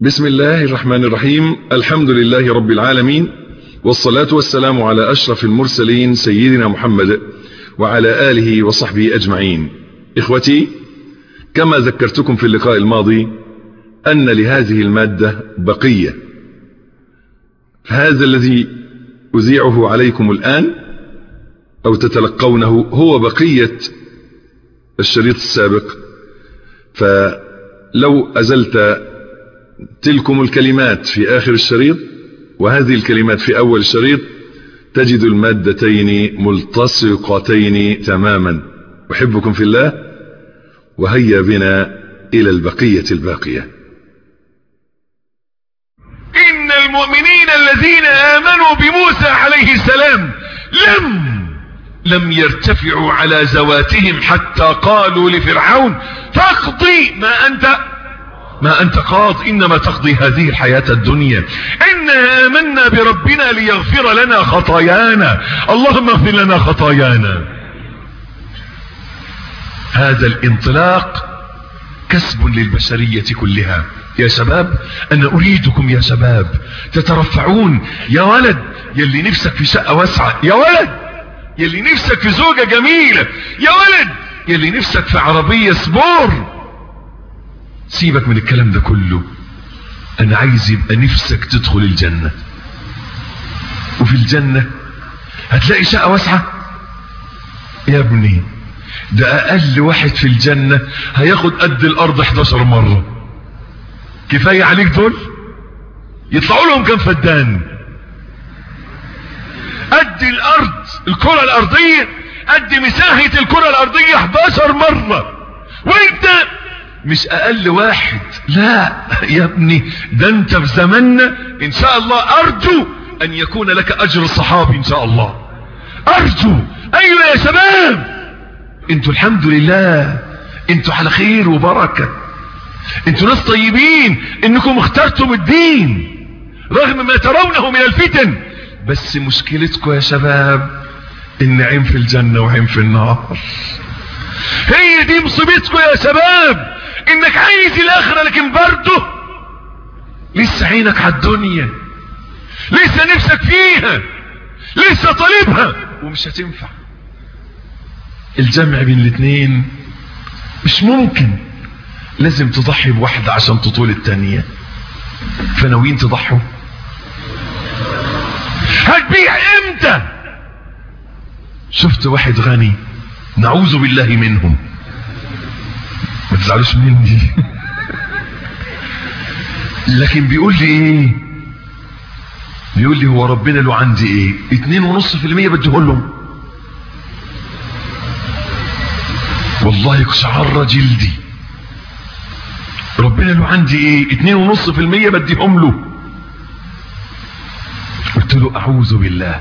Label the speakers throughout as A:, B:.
A: بسم الله الرحمن الرحيم. الحمد لله رب العالمين، والصلاة والسلام على أشرف المرسلين سيدنا محمد وعلى آله وصحبه أجمعين. إخوتي، كما ذكرتكم في اللقاء الماضي أن لهذه المادة بقية، هذا الذي أذيعه عليكم الآن أو تتلقونه هو بقية الشريط السابق، فلو أزلت تلكم الكلمات في آخر الشريط وهذه الكلمات في أول الشريط تجد المادتين ملتصقتين تماما. أحبكم في الله، وهيا بنا إلى البقية الباقية.
B: إن المؤمنين الذين آمنوا بموسى عليه السلام لم يرتفعوا على ذواتهم حتى قالوا لفرعون فاقضي ما أنت قاض، إنما تقضي هذه الحياة الدنيا، إنا آمنا بربنا ليغفر لنا خطايانا، اللهم اغفر لنا خطايانا. هذا الانطلاق كسب للبشرية كلها. يا شباب، أنا أريدكم يا شباب تترفعون. يا ولد يلي نفسك في شقة واسعة، يا ولد يلي نفسك في زوجة جميلة، يا ولد يلي نفسك في عربية سبور، سيبك من الكلام ده كله. انا عايز يبقى نفسك تدخل الجنة، وفي الجنة هتلاقي شقة واسعة. يا ابني ده اقل واحد في الجنة هياخد قد الارض 11 مرة. كفاية عليك دول؟ يطلعوا لهم كم فدان؟ قد الارض، الكرة الارضية قد مساحة الكرة الارضية 11 مرة، وانت مش اقل واحد. لا يا ابني، ده انت في زماننا ان شاء الله ارجو ان يكون لك اجر الصحابي ان شاء الله، ارجو. ايوه يا شباب، انتوا الحمد لله انتوا على خير وبركة، انتوا ناس طيبين انكم اخترتم الدين رغم ما ترونه من الفتن. بس مشكلتكم يا شباب ان عين في الجنة وعين في النار. هي دي مصيبتكم يا شباب، انك عايز الاخرة لكن برضه لسه عينك على الدنيا، لسه نفسك فيها، لسه طالبها ومش هتنفع. الجمع بين الاثنين مش ممكن، لازم تضحي بواحدة عشان تطول التانية. فناويين تضحوا؟ هتبيع امتى؟ شفت واحد غني، نعوذ بالله منهم، ما تزعلوش مني لكن بيقول لي ايه؟ بيقول لي هو ربنا له عندي ايه؟ 2.5% بديهولهم. والله قشعر جلدي، ربنا له عندي ايه؟ 2.5% بديهم له. قلت له اعوذ بالله،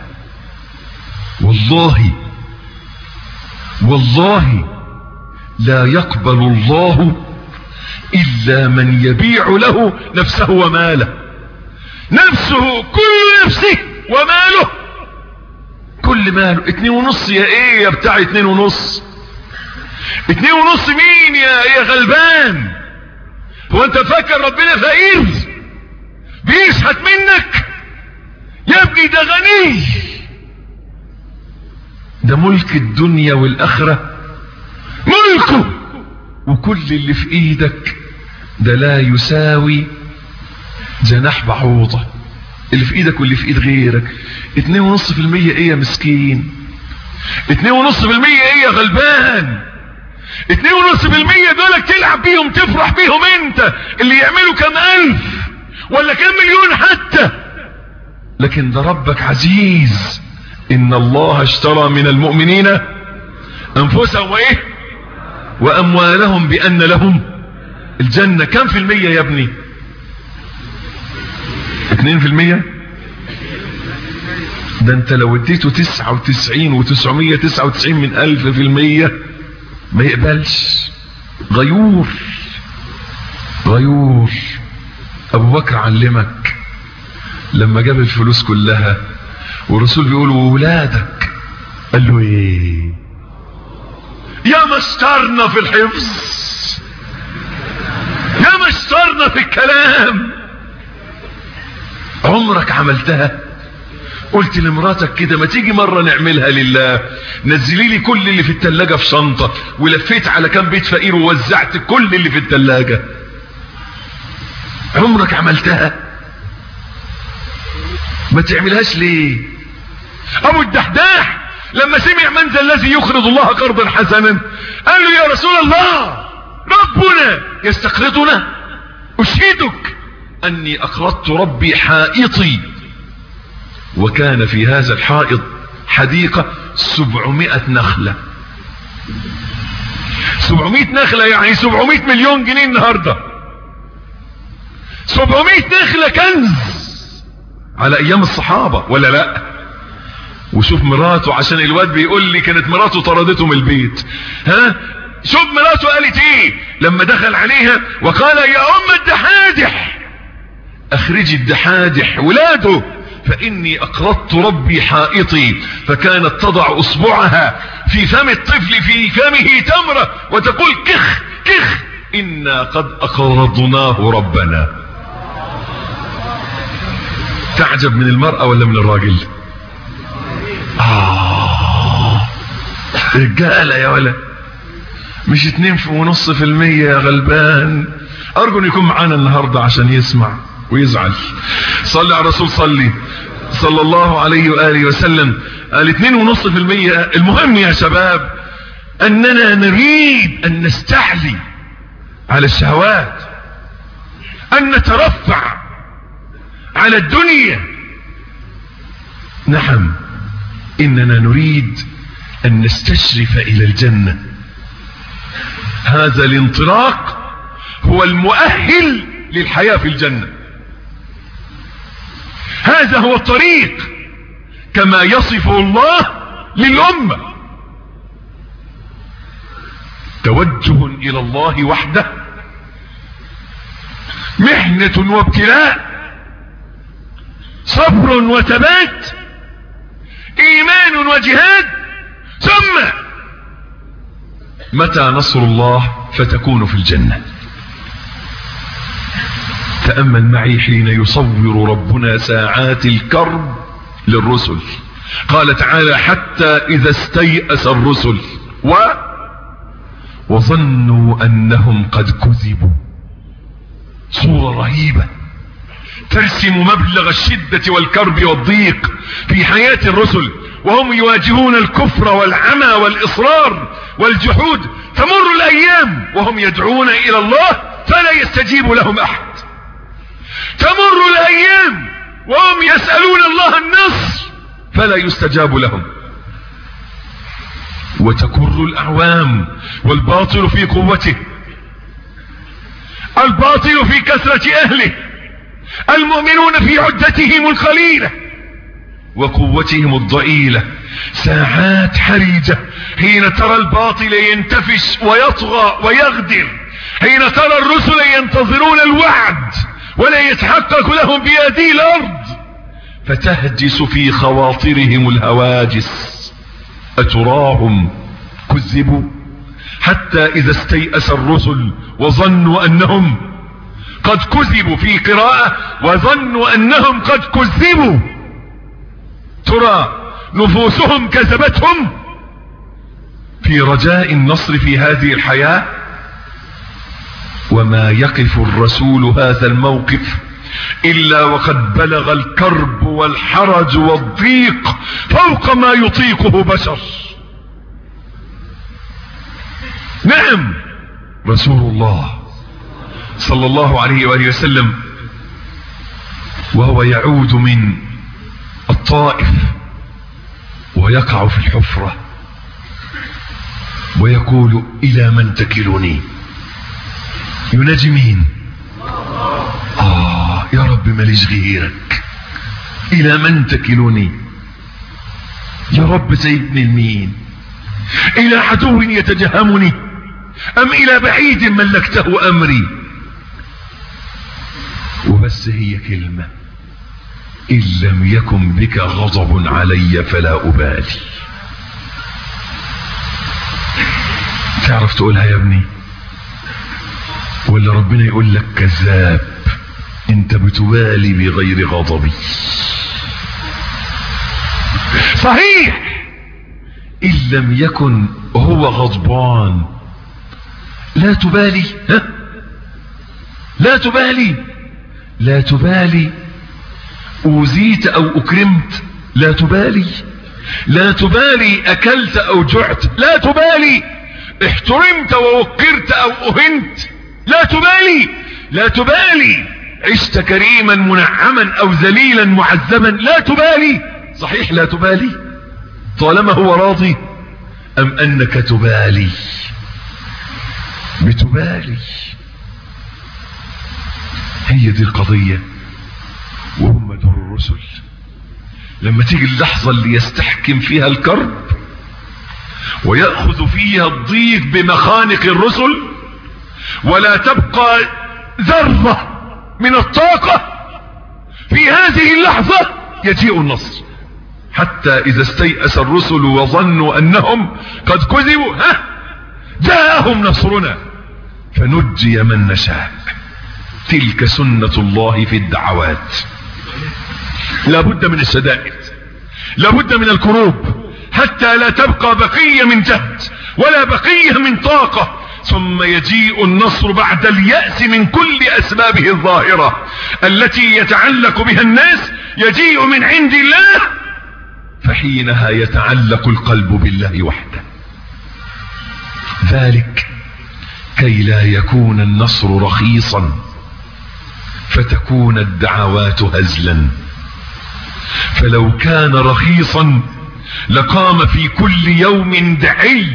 B: والله لا يقبل الله إلا من يبيع له نفسه وماله. نفسه، كل نفسه، وماله كل ماله. 2.5 يا ايه يا بتاع 2.5؟ 2.5 مين يا غلبان؟ هو انت فاكر ربنا فقير بيشحت منك؟ يا ابني ده غني، ده ملك الدنيا والآخرة ملكه، وكل اللي في ايدك ده لا يساوي جناح بعوضة. اللي في ايدك واللي في ايد غيرك 2.5% ايه يا مسكين؟ 2.5% ايه يا غلبان؟ 2.5% دولك تلعب بيهم تفرح بيهم انت، اللي يعملوا كم ألف ولا كم مليون حتى. لكن ده ربك عزيز، إن الله اشترى من المؤمنين أنفسهم وإيه وأموالهم بأن لهم الجنة. كم في المية يا ابني؟ 2%. ده انت لو اديته 99.999 من 1000% ما يقبلش. غيور. أبو بكر علمك لما جاب الفلوس كلها والرسول بيقول وولادك، قال له ايه؟ يا مسترنا في الحفظ، يا مسترنا في الكلام، عمرك عملتها؟ قلت لمراتك كده ما تيجي مرة نعملها لله، نزلي لي كل اللي في التلاجة في شنطة، ولفيت على كام بيت فقير ووزعت كل اللي في التلاجة؟ عمرك عملتها؟ ما تعملهاش ليه؟ ابو الدحداح لما سمع من ذا الذي يقرض الله قرضا حسنا قال له يا رسول الله ربنا يستقرضنا، اشهدك اني اقرضت ربي حائطي، وكان في هذا الحائط حديقة 700 نخلة. 700 نخلة يعني 700 مليون جنيه النهاردة. 700 نخلة كنز على ايام الصحابة ولا لا؟ وشوف مراته، عشان الواد بيقول لي كانت مراته طردته من البيت. ها شوف مراته قالت ايه لما دخل عليها وقال يا ام الدحادح اخرجي الدحادح ولاده فاني اقرضت ربي حائطي، فكانت تضع اصبعها في فم الطفل في فمه تمرة وتقول كخ كخ انا قد اقرضناه ربنا. تعجب من المرأة ولا من الراجل؟ رجالة يا ولا، مش 2.5% يا غلبان. ارجو ان يكون معانا النهاردة عشان يسمع ويزعل. صلي على الرسول صلى الله عليه وآله وسلم. قال 2.5%. المهم يا شباب اننا نريد ان نستعلي على الشهوات، ان نترفع على الدنيا. نعم اننا نريد ان نستشرف الى الجنة. هذا الانطلاق هو المؤهل للحياة في الجنة. هذا هو الطريق كما يصفه الله للأمة. توجه إلى الله وحده، محنة وابتلاء، صبر وثبات، إيمان وجهاد، ثم متى نصر الله فتكون في الجنة. تأمل معي حين يصور ربنا ساعات الكرب للرسل. قال تعالى حتى إذا استيأس الرسل وظنوا أنهم قد كذبوا. صورة رهيبة ترسم مبلغ الشدة والكرب والضيق في حياة الرسل وهم يواجهون الكفر والعمى والإصرار والجحود. تمر الأيام وهم يدعون إلى الله فلا يستجيب لهم أحد. تمر الأيام وهم يسألون الله النصر فلا يستجاب لهم. وتكر الأعوام والباطل في قوته، الباطل في كثرة أهله، المؤمنون في عدتهم القليلة وقوتهم الضئيلة. ساعات حرجة حين ترى الباطل ينتفش ويطغى ويغدر، حين ترى الرسل ينتظرون الوعد ولا يتحقق لهم بهذه الأرض، فتهجس في خواطرهم الهواجس. أتراهم كذبوا حتى إذا استيأس الرسل وظنوا أنهم قد كذبوا، في قراءة وظنوا أنهم قد كذبوا. ترى نفوسهم كذبتهم في رجاء النصر في هذه الحياة. وما يقف الرسول هذا الموقف إلا وقد بلغ الكرب والحرج والضيق فوق ما يطيقه بشر. نعم رسول الله صلى الله عليه وآله وسلم وهو يعود من الطائف ويقع في الحفرة ويقول إلى من تكلني؟ يناجي مين؟ يا رب ماليش غيرك. إلى من تكلني؟ يا رب سيبني لمين؟ إلى عدو يتجهمني أم إلى بعيد ملكته أمري؟ وبس هي كلمة: إن لم يكن بك غضب علي فلا أبالي. تعرف تقولها يا ابني؟ ولا ربنا يقول لك كذاب انت انت بتبالي بغير غضبي. صحيح ان لم يكن هو غضبان لا تبالي، لا تبالي، لا تبالي اوذيت او اكرمت، لا تبالي، لا تبالي اكلت او جعت، لا تبالي احترمت ووقرت او اهنت، لا تبالي، لا تبالي عشت كريما منعما او ذليلا معذبا، لا تبالي. صحيح لا تبالي طالما هو راضي، ام انك تبالي؟ بتبالي. هي دي القضية. وهم دور الرسل لما تيجي اللحظة اللي يستحكم فيها الكرب ويأخذ فيها الضيق بمخانق الرسل ولا تبقى ذرة من الطاقة، في هذه اللحظة يجيء النصر. حتى إذا استيأس الرسل وظنوا أنهم قد كذبوا جاءهم نصرنا فنجي من نشاء. تلك سنة الله في الدعوات. لابد من الشدائد، لابد من الكروب، حتى لا تبقى بقية من جهد ولا بقية من طاقة، ثم يجيء النصر بعد اليأس من كل أسبابه الظاهرة التي يتعلق بها الناس، يجيء من عند الله، فحينها يتعلق القلب بالله وحده. ذلك كي لا يكون النصر رخيصا فتكون الدعوات هزلا. فلو كان رخيصا لقام في كل يوم داعي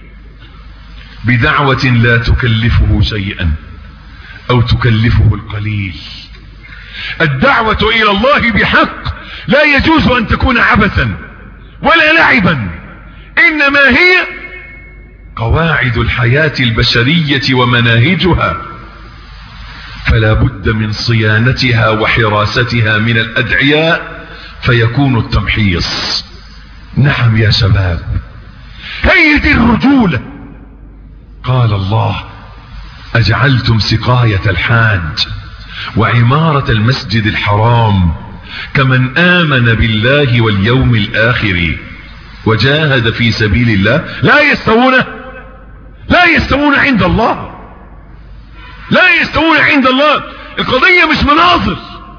B: بدعوة لا تكلفه شيئا او تكلفه القليل. الدعوة الى الله بحق لا يجوز ان تكون عبثا ولا لعبا، انما هي قواعد الحياة البشرية ومناهجها، فلا بد من صيانتها وحراستها من الادعياء فيكون التمحيص. نعم يا شباب، هي دي الرجولة. قال الله: أجعلتم سقاية الحاج وعمارة المسجد الحرام كمن آمن بالله واليوم الآخر وجاهد في سبيل الله لا يستوون عند الله، لا يستوون عند الله. القضية مش مناظر،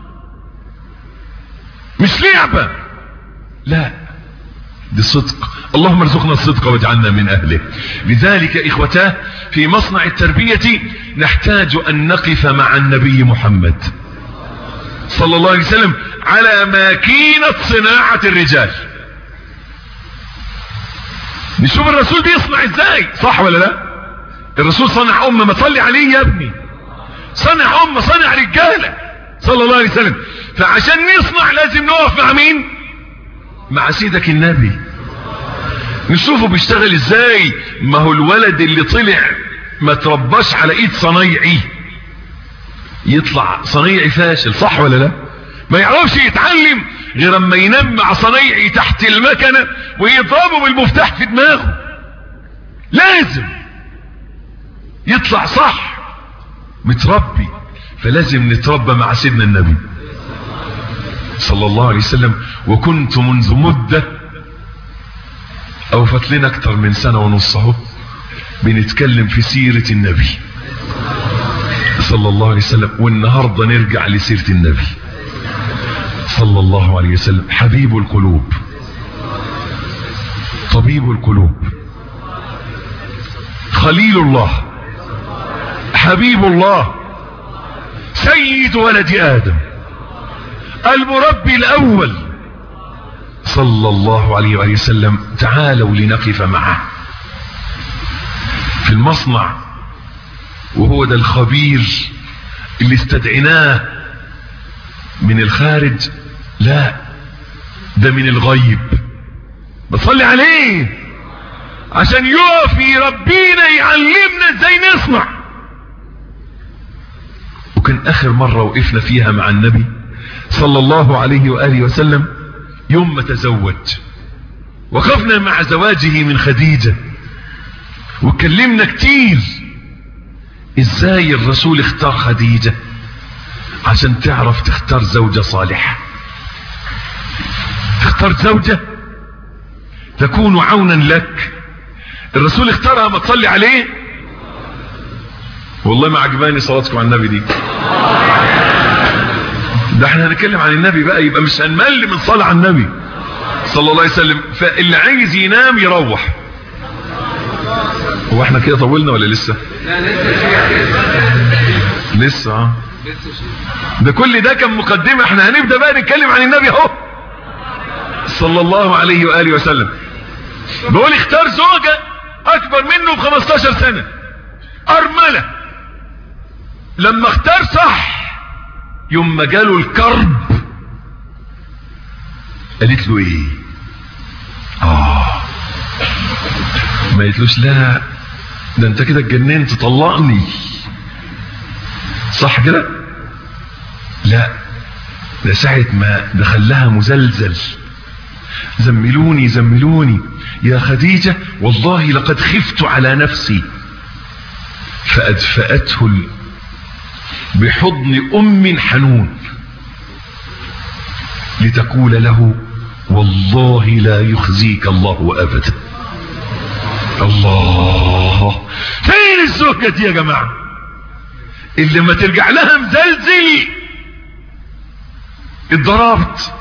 B: مش لعبة، لا، دي صدق. اللهم ارزقنا الصدق واجعلنا من أهله. لذلك إخوتاه في مصنع التربية نحتاج أن نقف مع النبي محمد صلى الله عليه وسلم على ماكينة صناعة الرجال. نشوف الرسول بيصنع ازاي، صح ولا لا؟ الرسول صنع أمة، ما تصلي عليه يا ابني، صنع أمة، صنع رجالة صلى الله عليه وسلم. فعشان نصنع لازم نقف مع مين؟ مع سيدك النبي، نشوفه بيشتغل ازاي. ما هو الولد اللي طلع ما ترباش على ايد صنايعي يطلع صنايعي فاشل، صح ولا لا؟ ما يعرفش يتعلم غير اما ينام مع صنايعي تحت المكنة ويضربه بالمفتاح في دماغه. لازم يطلع صح متربي. فلازم نتربى مع سيدنا النبي صلى الله عليه وسلم. وكنت منذ مدة او فاتلنا اكتر من سنة ونص اهو بنتكلم في سيرة النبي صلى الله عليه وسلم، والنهاردة نرجع لسيرة النبي صلى الله عليه وسلم. حبيب القلوب، طبيب القلوب، خليل الله، حبيب الله، سيد ولد آدم، المربي الأول صلى الله عليه وآله وسلم. تعالوا لنقف معه في المصنع، وهو ده الخبير اللي استدعناه من الخارج، لا ده من الغيب. بصلي عليه عشان يقف يربينا يعلمنا ازاي نصنع. وكان اخر مرة وقفنا فيها مع النبي صلى الله عليه وآله وسلم يوم ما تزوج، وقفنا مع زواجه من خديجة، وكلمنا كتير ازاي الرسول اختار خديجة عشان تعرف تختار زوجة صالحة. تختار زوجة تكون عونا لك. الرسول اختارها، ما تصلي عليه. والله ما عجباني صلاتكم على النبي دي. ده احنا هنتكلم عن النبي بقى، يبقى مش هنمل من صلاة على النبي صلى الله عليه وسلم. فاللي عايز ينام يروح. هو احنا كده طولنا ولا لسه؟ لسه. ده كل ده كان مقدمة، احنا هنبدأ بقى نتكلم عن النبي اهو صلى الله عليه وآله وسلم. بقول اختار زوجة اكبر منه ب15 سنة، ارملة. لما اختار صح، يوم ما جاله الكرب قالت له ايه؟ ما قالتلوش لا ده انت كده اتجننت طلقني، صح كده؟ لا، ده ساعة ما دخلها مزلزل، زملوني زملوني يا خديجة، والله لقد خفت على نفسي، فأدفأته بحضن أم حنون لتقول له والله لا يخزيك الله أبدا. الله، فين الزوجة دي يا جماعة اللي ما ترجع لها مزلزل؟ اتضربت،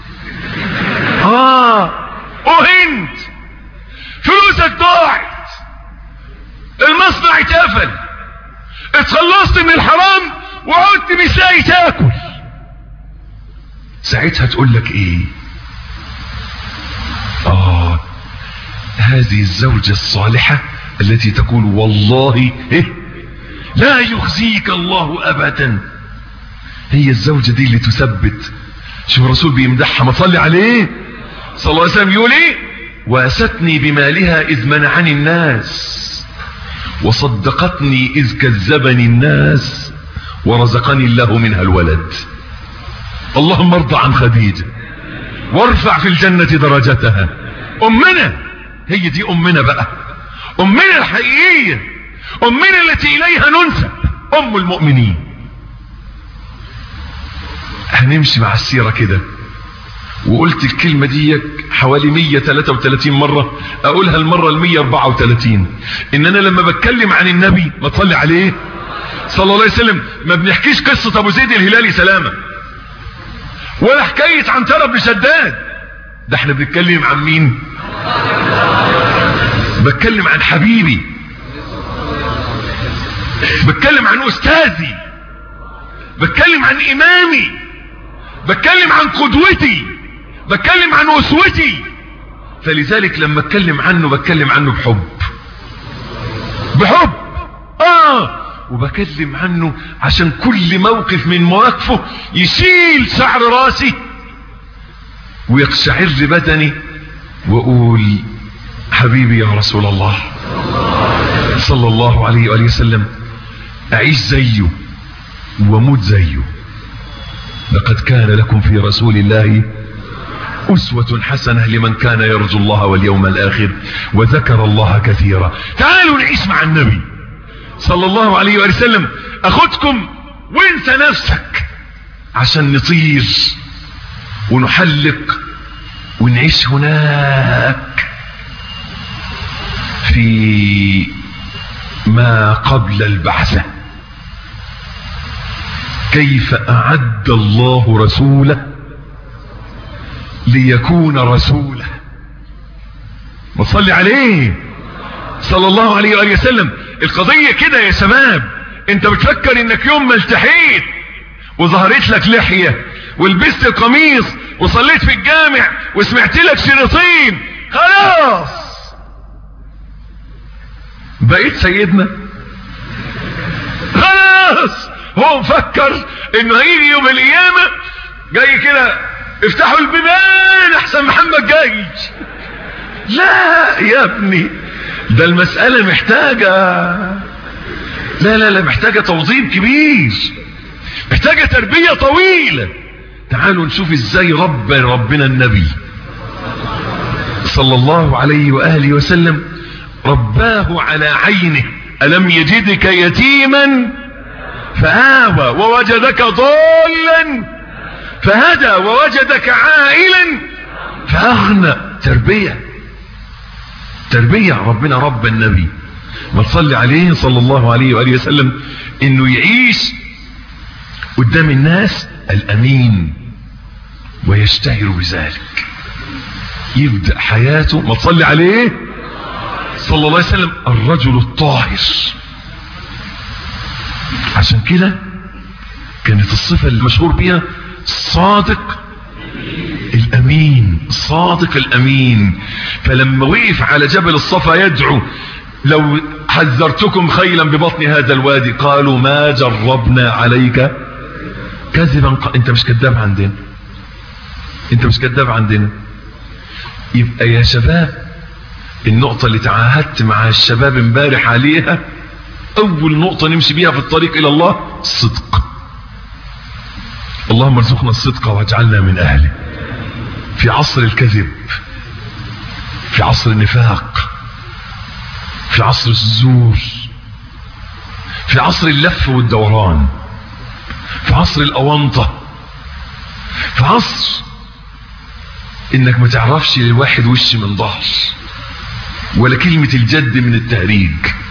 B: وهنت، فلوسك ضاعت، المصنع اتقفل، اتخلصت من الحرام وعدت مش لاقي تاكل. ساعتها تقول لك ايه؟ هذه الزوجة الصالحة التي تقول والله لا يخزيك الله ابدا. هي الزوجة دي اللي تثبت. شوف الرسول بيمدحها، ما صلي عليه صلى الله عليه وسلم، يقول ايه؟ واستني بمالها اذ منعني الناس، وصدقتني اذ كذبني الناس، ورزقني الله منها الولد. اللهم ارضى عن خديجة وارفع في الجنة درجتها. امنا، هي دي امنا بقى، امنا الحقيقية، امنا التي اليها ننسب، ام المؤمنين. هنمشي مع السيرة كده، وقلت الكلمة دي حوالي 133 مرة، اقولها المرة 134. ان انا لما بتكلم عن النبي، ما تصلي عليه صلى الله عليه وسلم، ما بنحكيش قصة ابو زيد الهلالي سلامة ولا حكاية عنترة بن شداد، ده احنا بنتكلم عن مين؟ بتكلم عن حبيبي، بتكلم عن استاذي، بتكلم عن امامي، بتكلم عن قدوتي، بتكلم عن اسوتي. فلذلك لما اتكلم عنه بتكلم عنه بحب وبكلم عنه عشان كل موقف من مواقفه يشيل شعر راسي ويقشعر بدني واقول حبيبي يا رسول الله صلى الله عليه وآله وسلم، اعيش زيه وموت زيه. لقد كان لكم في رسول الله أسوة حسنة لمن كان يرجو الله واليوم الآخر وذكر الله كثيرا. تعالوا نعيش مع النبي صلى الله عليه وآله وسلم. أخدكم وانسى نفسك عشان نطير ونحلق ونعيش هناك في ما قبل البعثة. كيف أعد الله رسوله ليكون رسوله. وصلي عليه صلى الله عليه وآله وسلم. القضية كده يا شباب، انت بتفكر انك يوم ما التحيت وظهرت لك لحية ولبست القميص وصليت في الجامع وسمعت لك شريطين خلاص بقيت سيدنا؟ خلاص هو مفكر انه هيجي يوم القيامة جاي كده افتحوا البيبان احسن محمد جاي. لا يا ابني، ده المسألة محتاجة، لا محتاجة توظيف كبير، محتاجة تربية طويلة. تعالوا نشوف ازاي ربنا النبي صلى الله عليه وآله وسلم رباه على عينه. ألم يجدك يتيما فآوى ووجدك ضالا فهدى ووجدك عائلا فأغنى. تربية ربنا رب النبي ما تصلي عليه صلى الله عليه وآله وسلم انه يعيش قدام الناس الامين ويشتهر بذلك. يبدأ حياته ما تصلي عليه صلى الله عليه وسلم الرجل الطاهر. عشان كده كانت الصفة المشهور بها الصادق الامين. الصادق الامين. فلما وقف على جبل الصفا يدعو لو حذرتكم خيلا ببطن هذا الوادي قالوا ما جربنا عليك كذبا. انت مش كذاب عندنا، انت مش كذاب عندنا. يبقى يا شباب النقطة اللي تعاهدت مع الشباب امبارح عليها اول نقطة نمشي بيها في الطريق الى الله الصدق. اللهم ارزقنا الصدق واجعلنا من اهله. في عصر الكذب، في عصر النفاق، في عصر الزور، في عصر اللف والدوران، في عصر الاونطة، في عصر انك ما تعرفش للواحد وش من ظهر ولا كلمة الجد من التهريج.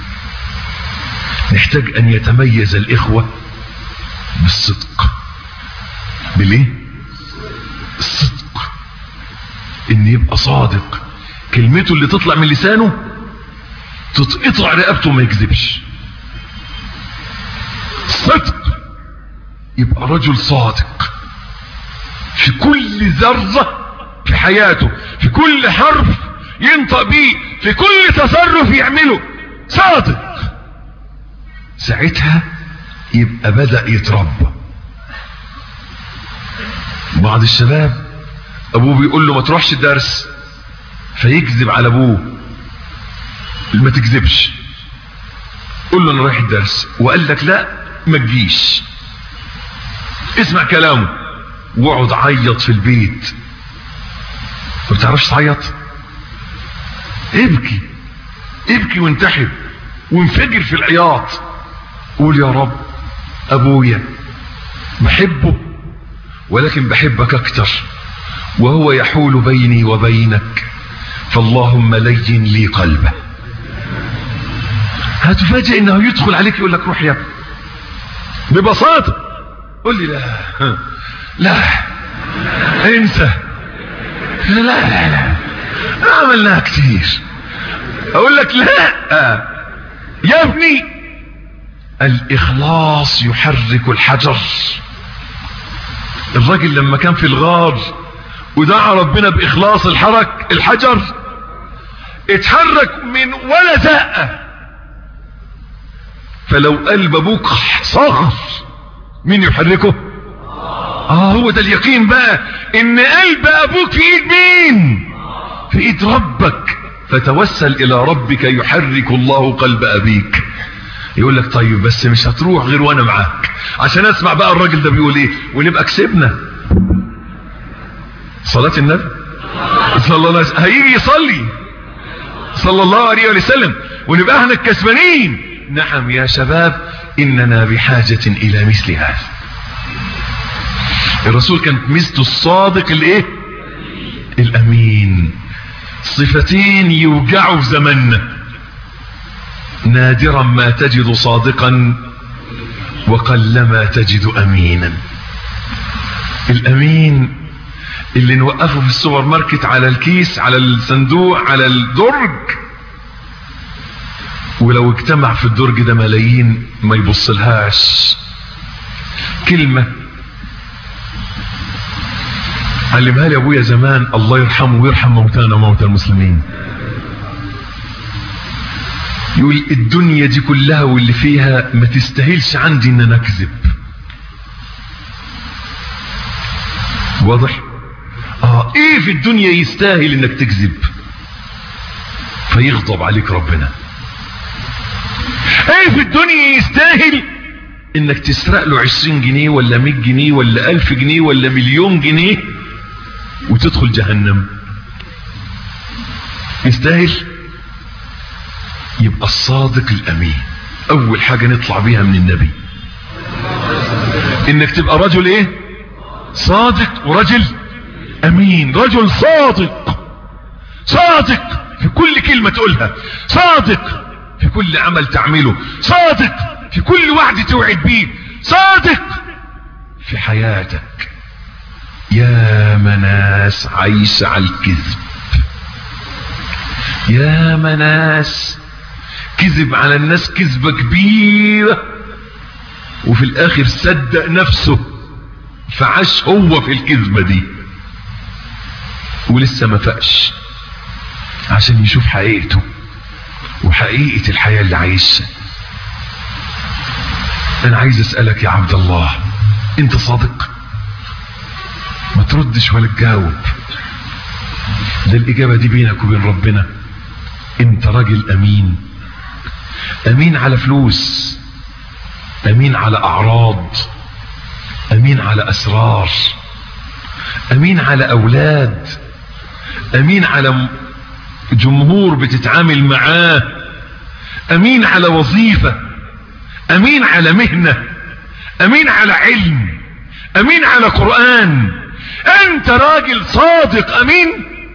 B: نحتاج ان يتميز الاخوة بالصدق. بالايه؟ الصدق. ان يبقى صادق، كلمته اللي تطلع من لسانه تتقطع رقبته ما يكذبش. صدق. يبقى رجل صادق في كل ذرة في حياته، في كل حرف ينطق بيه، في كل تصرف يعمله صادق. ساعتها يبقى بدأ يتربى. بعض الشباب ابوه بيقول له ما تروحش الدرس فيكذب على ابوه. ما تكذبش، قول له انا رايح الدرس، وقال لك لا ما تجيش، اسمع كلامه واقعد عيط في البيت. ما بتعرفش تعيط؟ ابكي، ابكي وانتحب وانفجر في العياط. قول يا رب ابويا بحبه ولكن بحبك اكتر وهو يحول بيني وبينك فاللهم لين لي قلبه. هتفاجئ انه يدخل عليك يقول لك روح يا ابني ببساطة. قول لي لا انسى، لا عملناها كتير. اقول لك لا يا ابني، الاخلاص يحرك الحجر. الراجل لما كان في الغار ودعا ربنا باخلاص الحجر اتحرك من ولا زقه. فلو قلب ابوك صخر مين يحركه؟ هو ده اليقين بقى، ان قلب ابوك في ايد مين؟ في ايد ربك. فتوسل الى ربك يحرك الله قلب ابيك. يقول لك طيب بس مش هتروح غير وانا معاك عشان اسمع بقى الراجل ده بيقول ايه ونبقى كسبنا. صلاة النبي صلى الله عليه وسلم هيجي يصلي صلى الله عليه وسلم ونبقى احنا الكسبانين. نعم يا شباب اننا بحاجة الى مثل هذا. الرسول كانت ميزته الصادق الايه؟ الامين. صفتين يوجعوا في زمننا. نادرا ما تجد صادقا وقلما تجد امينا. الامين اللي نوقفه في السوبر ماركت على الكيس على الصندوق على الدرج، ولو اجتمع في الدرج ده ملايين ما يبصلهاش. كلمة علمها لي ابويا زمان الله يرحمه ويرحم موتانا وموتى المسلمين. يقول الدنيا دي كلها واللي فيها ما تستاهلش عندي ان انا اكذب. واضح؟ ايه في الدنيا يستاهل انك تكذب؟ فيغضب عليك ربنا. ايه في الدنيا يستاهل انك تسرق له 20 جنيه ولا 100 جنيه ولا 1000 جنيه ولا مليون جنيه وتدخل جهنم؟ يستاهل؟ يبقى الصادق الامين اول حاجة نطلع بيها من النبي انك تبقى رجل ايه؟ صادق ورجل امين. رجل صادق، صادق في كل كلمة تقولها، صادق في كل عمل تعمله، صادق في كل وعد توعد بيه، صادق في حياتك. يا مناس عايش على الكذب، يا مناس كذب على الناس كذبة كبيرة وفي الاخر صدق نفسه فعاش هو في الكذبة دي ولسه ما فاقش عشان يشوف حقيقته وحقيقة الحياة اللي عايشها. انا عايز اسألك يا عبد الله، انت صادق؟ ما تردش ولا تجاوب، ده الاجابة دي بينك وبين ربنا. انت راجل امين، امين على فلوس، امين على اعراض، امين على اسرار، امين على اولاد، امين على جمهور بتتعامل معاه، امين على وظيفة، امين على مهنة، امين على علم، امين على قرآن. انت راجل صادق امين.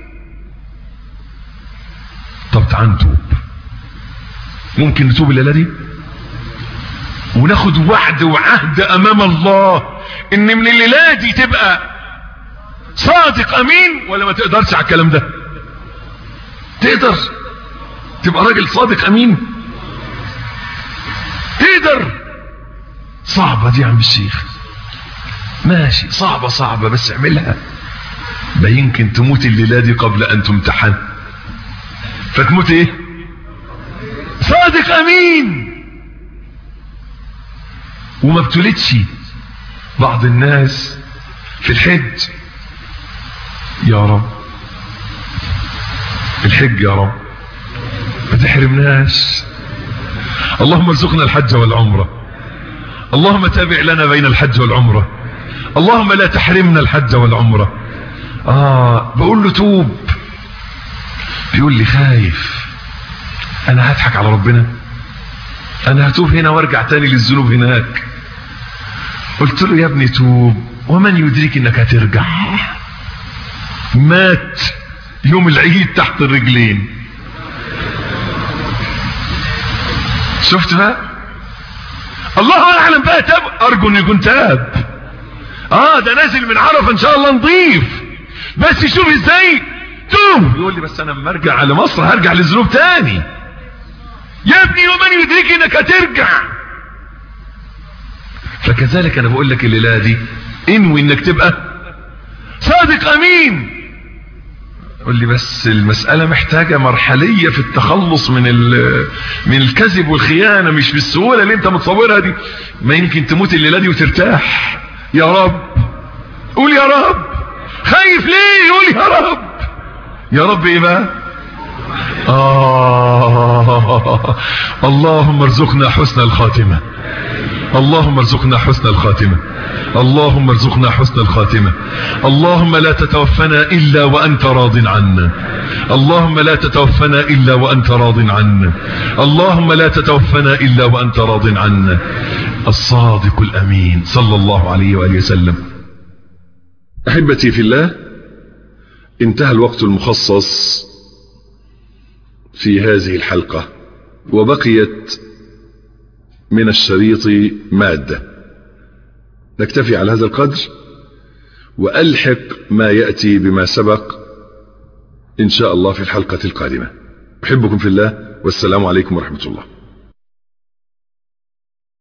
B: طب تعال نتوب، ممكن نتوب الليلة دي وناخد وعد وعهد امام الله ان من الليلة دي تبقى صادق امين؟ ولا ما تقدرش على الكلام ده؟ تقدر تبقى راجل صادق امين؟ تقدر؟ صعبة دي يا عم الشيخ. ماشي، صعبة بس اعملها. ما يمكن تموت الليلة دي قبل ان تمتحن، فتموت ايه؟ صادق امين. وما ابتلتش. بعض الناس في الحج، يا رب الحج يا رب ما تحرمناش، اللهم ارزقنا الحج والعمرة، اللهم تابع لنا بين الحج والعمرة، اللهم لا تحرمنا الحج والعمرة. بقول له توب، بيقول لي خايف، انا هضحك على ربنا، انا هتوب هنا وارجع تاني للذنوب هناك. قلت له يا ابني توب، ومن يدريك انك هترجع؟ مات يوم العيد تحت الرجلين. شفت بقى؟ الله اعلم بقى تاب، ارجو انه يكون تاب. ده نازل من عرفة ان شاء الله نضيف، بس شوف ازاي توب. يقول لي بس انا لما ارجع على مصر هرجع للذنوب تاني. يا ابني ومن يدريك انك هترجع؟ فكذلك انا بقول لك الليله دي انوي انك تبقى صادق امين. قول لي بس المسألة محتاجة مرحلية في التخلص من الكذب والخيانة، مش بالسهولة اللي انت متصورها دي. ما يمكن تموت الليلة دي وترتاح. يا رب، قول يا رب. خايف ليه؟ قول يا رب. يا رب ايه بقى؟ اللهم ارزقنا حسن الخاتمة، اللهم ارزقنا حسن الخاتمة، اللهم ارزقنا حسن الخاتمة. اللهم لا تتوفنا إلا وأنت راض عنا، اللهم لا تتوفنا إلا وأنت راض عنا، اللهم لا تتوفنا إلا وأنت راض عنا. الصادق الأمين صلى الله عليه وآله وسلم.
A: أحبتي في الله، انتهى الوقت المخصص في هذه الحلقة، وبقيت من الشريط مادة. نكتفي على هذا القدر وألحق ما يأتي بما سبق إن شاء الله في الحلقة القادمة. أحبكم في الله، والسلام عليكم ورحمة الله.